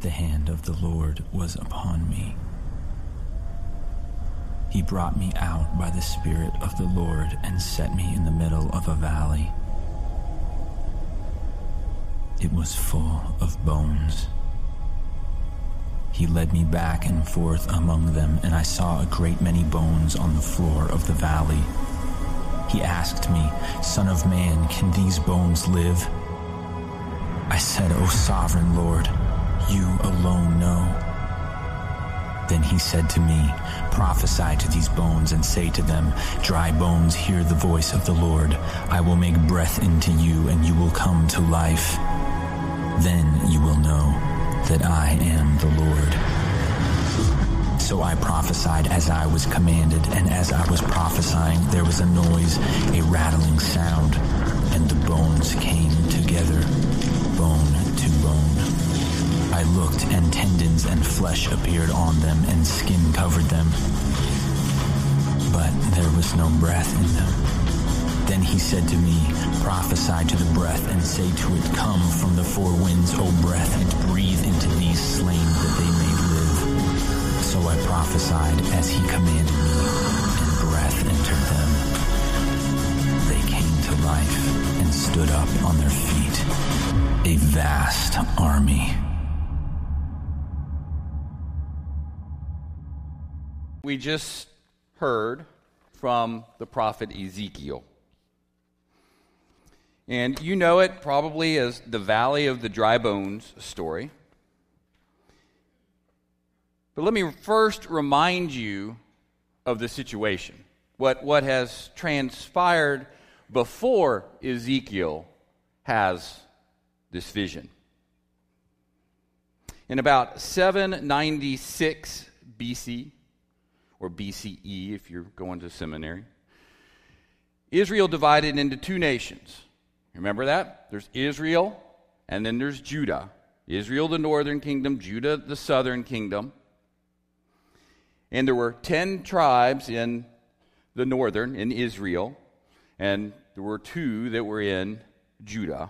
the hand of the Lord was upon me. He brought me out by the Spirit of the Lord and set me in the middle of a valley. It was full of bones. He led me back and forth among them, and I saw a great many bones on the floor of the valley. He asked me, "Son of man, can these bones live?" I said, "O sovereign Lord, you alone know." Then he said to me, "Prophesy to these bones and say to them, dry bones, hear the voice of the Lord. I will make breath into you, and you will come to life. Then you will know that I am the Lord." So I prophesied as I was commanded, and as I was prophesying, there was a noise, a rattling sound, and the bones came together, bone to bone. I looked, and tendons and flesh appeared on them, and skin covered them, but there was no breath in them. Then he said to me, "Prophesy to the breath, and say to it, Come from the four winds, O breath, and breathe into these slain that they may live." So I prophesied as he commanded me, and breath entered them. They came to life and stood up on their feet, a vast army. We just heard from the prophet Ezekiel. And you know it probably as the Valley of the Dry Bones story. But let me first remind you of the situation, what has transpired before Ezekiel has this vision. In about 796 BC, or BCE if you're going to seminary, Israel divided into two nations. Remember that? There's Israel, and then there's Judah. Israel, the northern kingdom, Judah, the southern kingdom. And there were 10 tribes in the northern, in Israel, and there were 2 that were in Judah.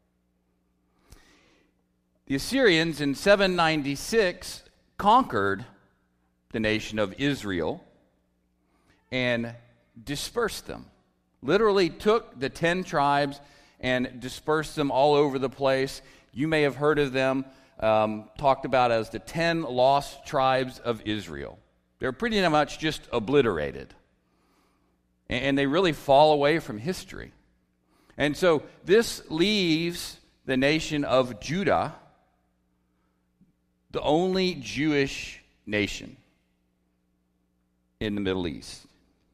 The Assyrians in 796 conquered the nation of Israel and dispersed them. Literally took the 10 tribes and dispersed them all over the place. You may have heard of them talked about as the 10 lost tribes of Israel. They're pretty much just obliterated. And they really fall away from history. And so this leaves the nation of Judah, the only Jewish nation in the Middle East.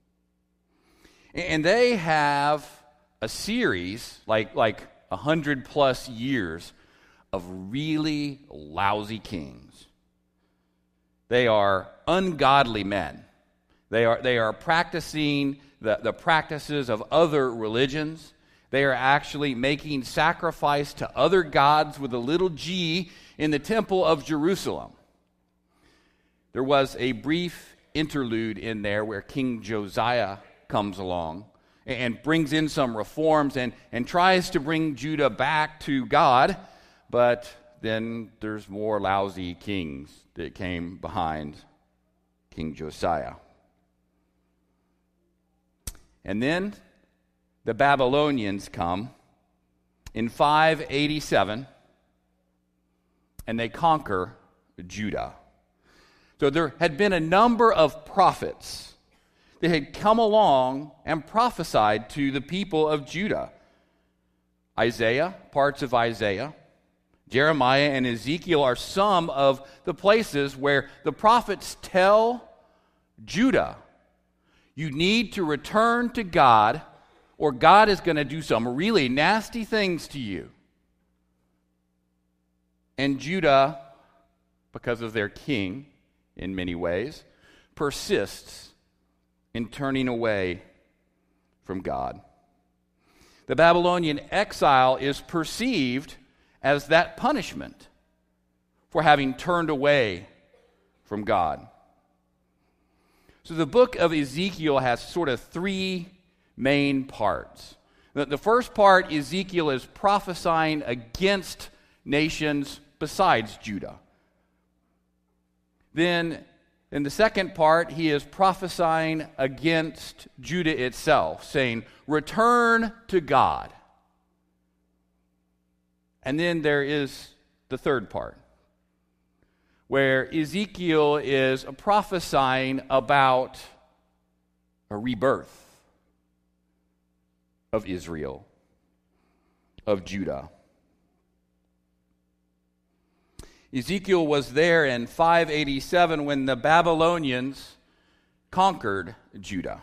And they have a series, like 100 plus years, of really lousy kings. They are ungodly men. They are practicing the practices of other religions. They are actually making sacrifice to other gods with a little g in the temple of Jerusalem. There was a brief interlude in there where King Josiah comes along and brings in some reforms and tries to bring Judah back to God, but then there's more lousy kings that came behind King Josiah. And then the Babylonians come in 587, and they conquer Judah. So there had been a number of prophets that had come along and prophesied to the people of Judah. Isaiah, parts of Isaiah, Jeremiah, and Ezekiel are some of the places where the prophets tell Judah, you need to return to God, or God is going to do some really nasty things to you. And Judah, because of their king, in many ways, persists in turning away from God. The Babylonian exile is perceived as that punishment for having turned away from God. So the book of Ezekiel has sort of 3 main parts. The first part, Ezekiel is prophesying against nations besides Judah, Then in the second part, he is prophesying against Judah itself, saying, return to God. And then there is the third part, where Ezekiel is prophesying about a rebirth of Israel, of Judah. Ezekiel was there in 587 when the Babylonians conquered Judah.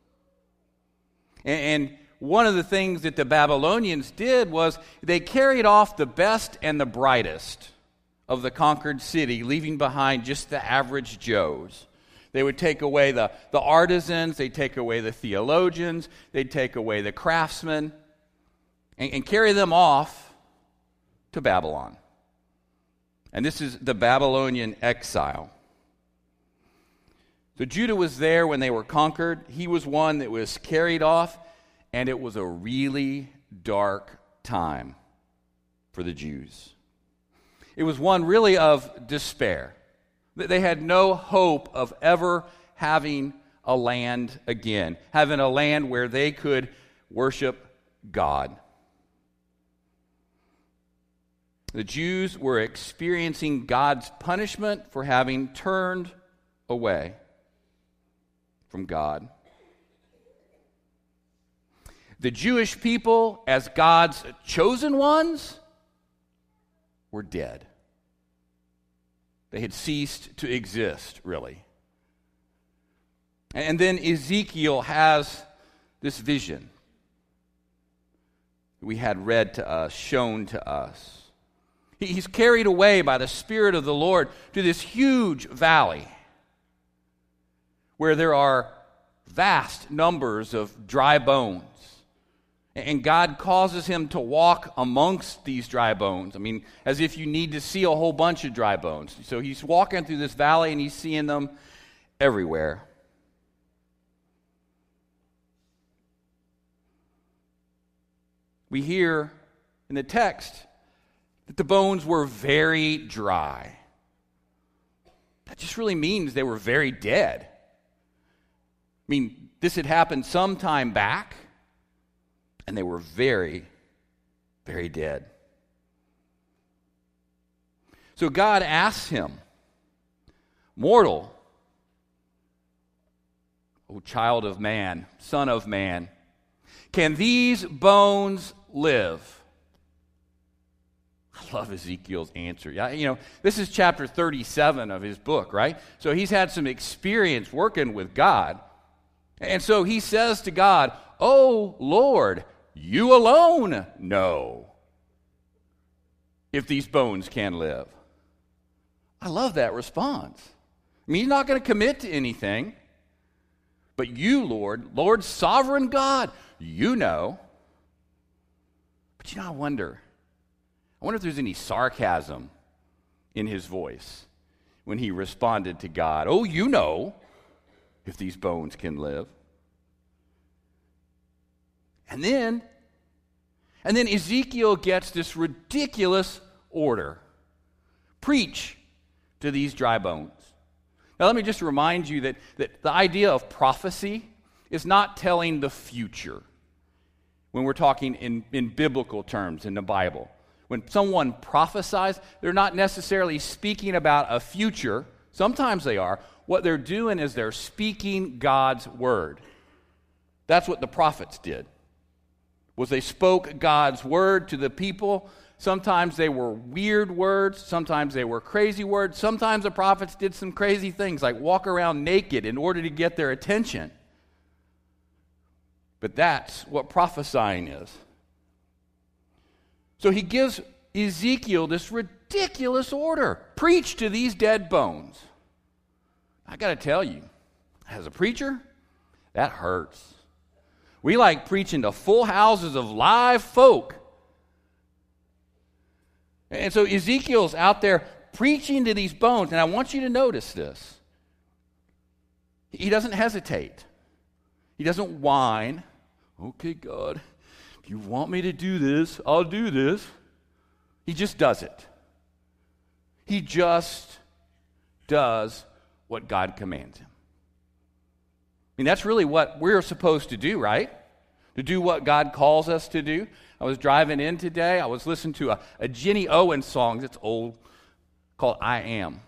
And one of the things that the Babylonians did was they carried off the best and the brightest of the conquered city, leaving behind just the average Joes. They would take away the artisans, they'd take away the theologians, they'd take away the craftsmen, and carry them off to Babylon. And this is the Babylonian exile. So Judah was there when they were conquered. He was one that was carried off, and it was a really dark time for the Jews. It was one really of despair. They had no hope of ever having a land again, having a land where they could worship God. The Jews were experiencing God's punishment for having turned away from God. The Jewish people, as God's chosen ones, were dead. They had ceased to exist, really. And then Ezekiel has this vision we had read to us, shown to us. He's carried away by the Spirit of the Lord to this huge valley where there are vast numbers of dry bones. And God causes him to walk amongst these dry bones. I mean, as if you need to see a whole bunch of dry bones. So he's walking through this valley and he's seeing them everywhere. We hear in the text that the bones were very dry. That just really means they were very dead. I mean, this had happened some time back, and they were very, very dead. So God asks him, mortal, O child of man, son of man, can these bones live? I love Ezekiel's answer. This is chapter 37 of his book, right? So he's had some experience working with God. And so he says to God, "Oh, Lord, you alone know if these bones can live." I love that response. I mean, he's not going to commit to anything. But you, Lord sovereign God, you know. But I wonder if there's any sarcasm in his voice when he responded to God. Oh, you know if these bones can live. And then Ezekiel gets this ridiculous order. Preach to these dry bones. Now let me just remind you that the idea of prophecy is not telling the future when we're talking in biblical terms in the Bible. When someone prophesies, they're not necessarily speaking about a future. Sometimes they are. What they're doing is they're speaking God's word. That's what the prophets did. Was they spoke God's word to the people. Sometimes they were weird words. Sometimes they were crazy words. Sometimes the prophets did some crazy things like walk around naked in order to get their attention. But that's what prophesying is. So he gives Ezekiel this ridiculous order. Preach to these dead bones. I got to tell you, as a preacher, that hurts. We like preaching to full houses of live folk. And so Ezekiel's out there preaching to these bones. And I want you to notice this. He doesn't hesitate. He doesn't whine. Okay, God, if you want me to do this, I'll do this. He just does it. He just does what God commands him. I mean, that's really what we're supposed to do, right? To do what God calls us to do. I was driving in today. I was listening to a Jenny Owen song that's old called I Am.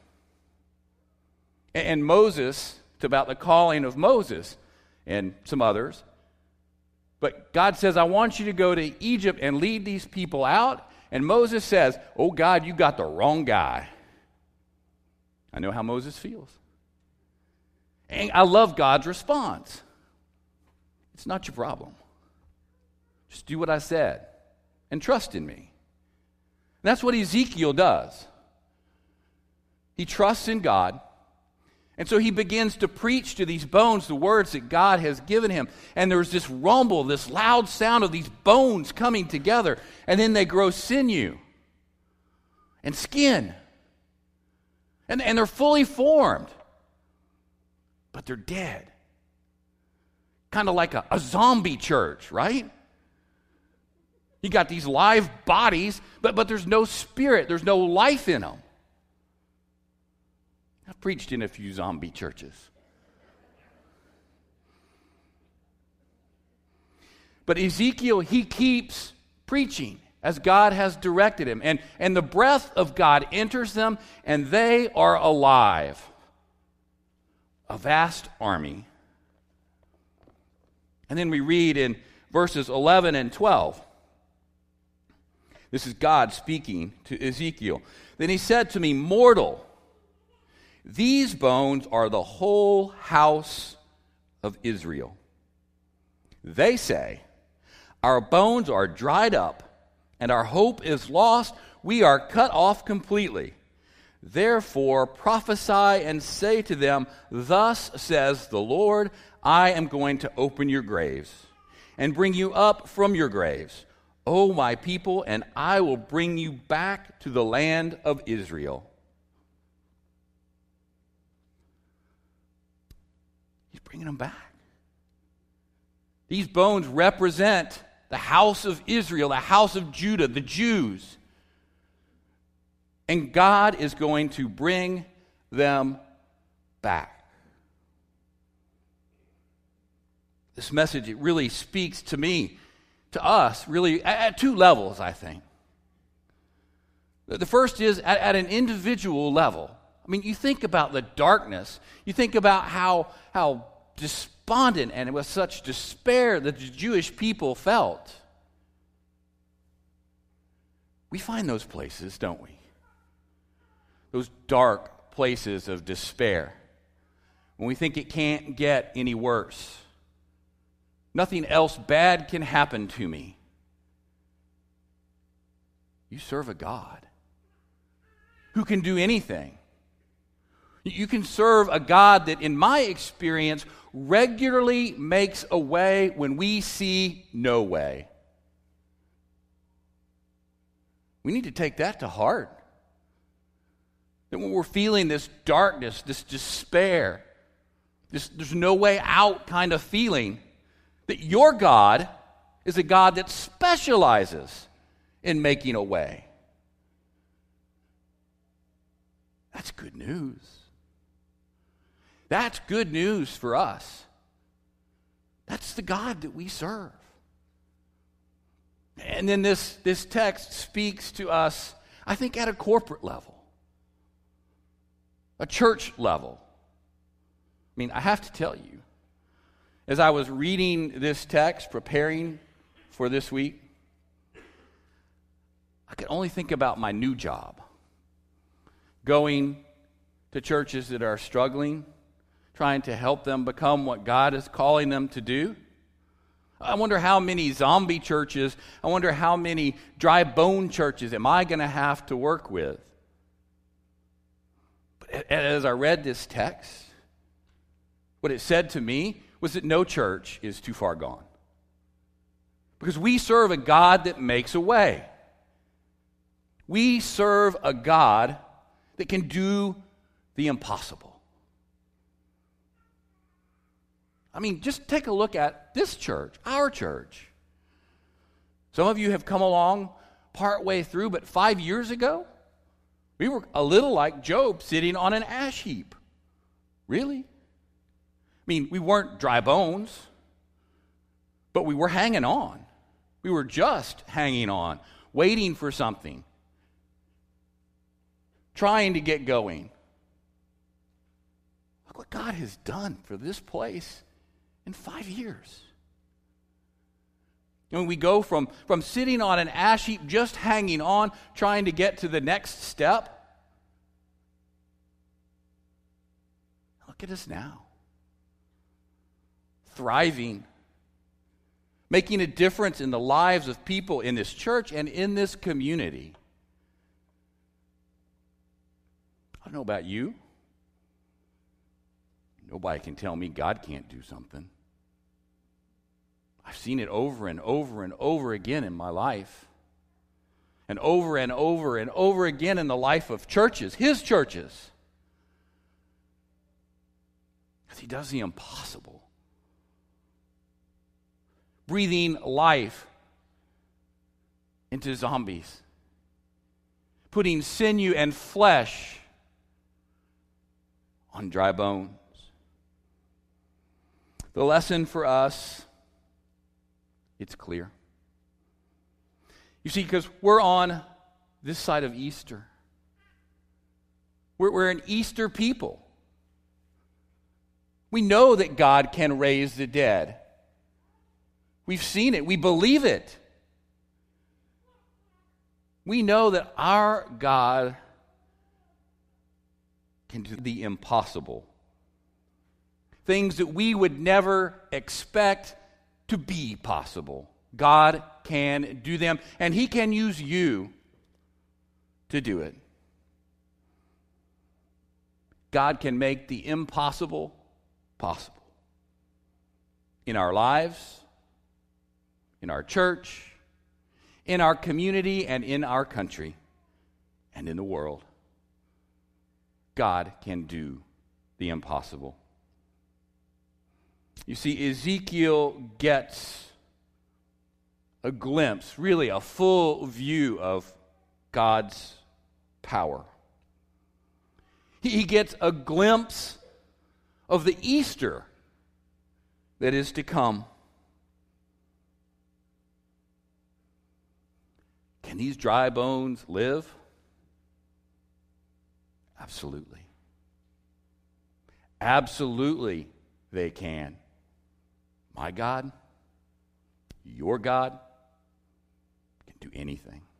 And Moses, it's about the calling of Moses and some others. But God says, I want you to go to Egypt and lead these people out. And Moses says, oh God, you got the wrong guy. I know how Moses feels. And I love God's response. It's not your problem. Just do what I said and trust in me. And that's what Ezekiel does. He trusts in God. And so he begins to preach to these bones the words that God has given him. And there's this rumble, this loud sound of these bones coming together. And then they grow sinew and skin. And they're fully formed. But they're dead. Kind of like a zombie church, right? You got these live bodies, but there's no spirit. There's no life in them. I've preached in a few zombie churches. But Ezekiel, he keeps preaching as God has directed him. And the breath of God enters them, and they are alive. A vast army. And then we read in verses 11 and 12. This is God speaking to Ezekiel. Then he said to me, mortal, these bones are the whole house of Israel. They say, our bones are dried up, and our hope is lost. We are cut off completely. Therefore prophesy and say to them, thus says the Lord, I am going to open your graves and bring you up from your graves, O my people, and I will bring you back to the land of Israel. He's bringing them back. These bones represent the house of Israel, the house of Judah, the Jews. And God is going to bring them back. This message, it really speaks to me, to us, really at two levels, I think. The first is at an individual level. I mean, you think about the darkness. You think about how despondent and with such despair that the Jewish people felt. We find those places, don't we? Those dark places of despair. When we think it can't get any worse. Nothing else bad can happen to me. You serve a God who can do anything. You can serve a God that, in my experience, regularly makes a way when we see no way. We need to take that to heart. That when we're feeling this darkness, this despair, there's no way out kind of feeling, that your God is a God that specializes in making a way. That's good news. That's good news for us. That's the God that we serve. And then this text speaks to us, I think, at a corporate level, a church level. I mean, I have to tell you, as I was reading this text, preparing for this week, I could only think about my new job. Going to churches that are struggling, trying to help them become what God is calling them to do. I wonder how many zombie churches, I wonder how many dry bone churches am I going to have to work with? But as I read this text, what it said to me was that no church is too far gone. Because we serve a God that makes a way. We serve a God that can do the impossible. I mean, just take a look at this church, our church. Some of you have come along partway through, but 5 years ago, We were a little like Job sitting on an ash heap. Really? I mean, we weren't dry bones, but we were hanging on. We were just hanging on, waiting for something, trying to get going. Look what God has done for this place in 5 years. And we go from sitting on an ash heap, just hanging on, trying to get to the next step. Look at us now. Thriving. Making a difference in the lives of people in this church and in this community. I don't know about you. Nobody can tell me God can't do something. I've seen it over and over and over again in my life. And over and over and over again in the life of churches, His churches. Because He does the impossible. Breathing life into zombies. Putting sinew and flesh on dry bones. The lesson for us, it's clear. You see, because we're on this side of Easter. We're an Easter people. We know that God can raise the dead. We've seen it. We believe it. We know that our God can do the impossible. Things that we would never expect to be possible. God can do them, and He can use you to do it. God can make the impossible possible. In our lives, in our church, in our community, and in our country, and in the world. God can do the impossible. You see, Ezekiel gets a glimpse, really a full view of God's power. He gets a glimpse of the Easter that is to come. Can these dry bones live? Absolutely. Absolutely they can. My God, your God, can do anything.